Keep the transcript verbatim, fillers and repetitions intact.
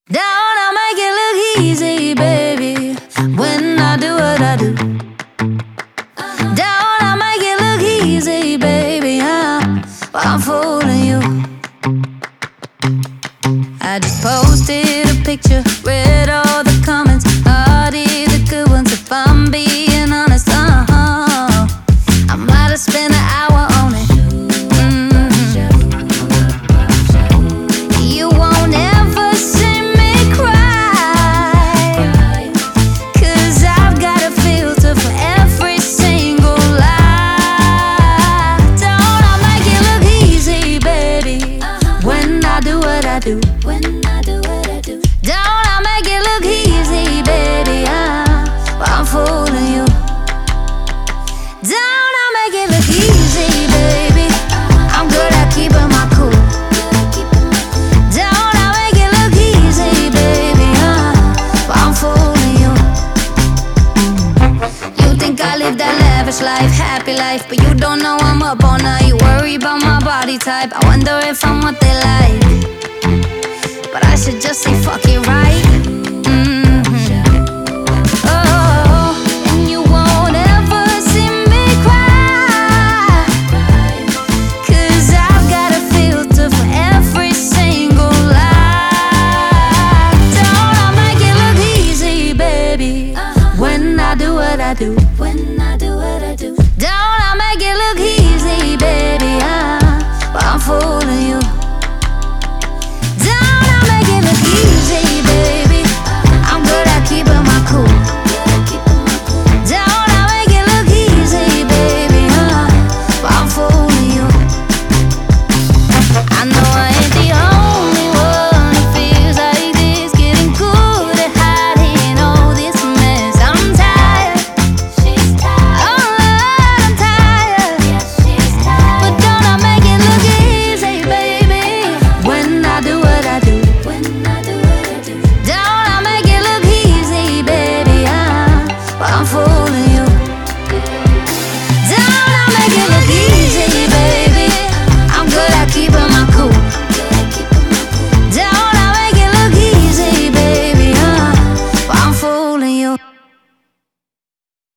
Don't I make it look easy, baby, when I do what I do. Don't I make it look easy, baby, huh? Well, I'm fooling you. I just posted a picture, read all the comments, hearted the good ones. If I'm being honest, uh-huh, I might have spent an hour on it. Do. When I do what I do, don't I make it look easy, baby, huh? Well, I'm fooling you. Don't I make it look easy, baby? I'm good at keeping my cool. Don't I make it look easy, baby, huh? Well, I'm fooling you. You think I live that lavish life, happy life, but you don't know I'm up all night. You worry about my body type, I wonder if I'm what they like. But I should just say fuck it, right?